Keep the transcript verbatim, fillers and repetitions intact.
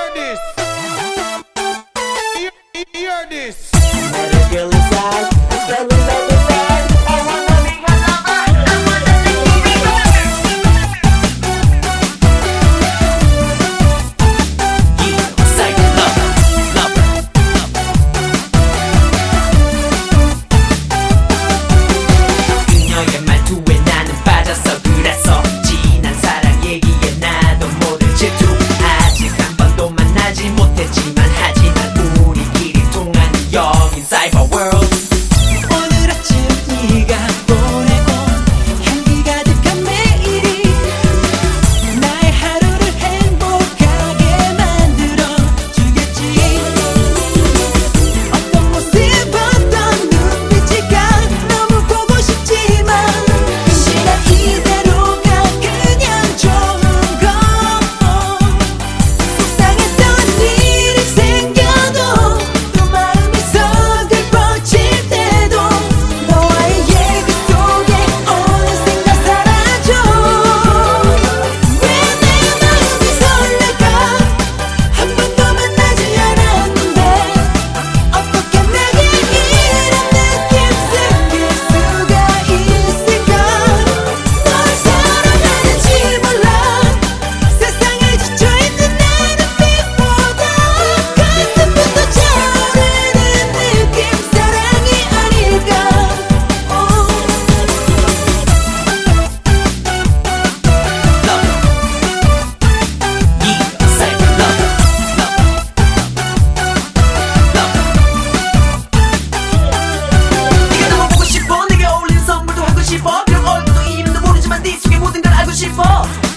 hear this. Hear, hear this. Met a girl inside, I fell in love with her. I wanna be her lover, I wanna make you be Yeah, psycho lover, lover, lover. 그녀의 말투에 나는 빠졌어. 그래서 지난 사랑 얘기에 나도 모른 질투. 아직 한 번도 만나지 못했지만 하지만 우리끼리 통한 여긴 사이버 월드. 오늘 아침 네가 보내온 향기 가득한 메일이 나의 하루를 행복하게 만들어 주겠지. 어떤 모습 어떤 눈빛일까 너무 보고 싶지만 시간 이대로가 그냥 좋은 거. 속상했던 일이 생겨도 또 마음이 서글퍼질 때도 너와의 얘기 속에 어느샌가 사라져. 왜 내 마음이 설레까 한 번도 만나지 않았는데 어떻게 내게 이런 느낌 생길 수가 있을까. 널 사랑하는지 몰라. 세상에 지쳐있는 내 눈빛보다 가슴부터 차오르는 느낌 사랑이 아닐까. 네가 너무 보고 싶어. 내게 어울리는 선물도 하고 싶어. 그런 얼굴도 이름도 모르지만 네 속에 모든 걸 알고 싶어.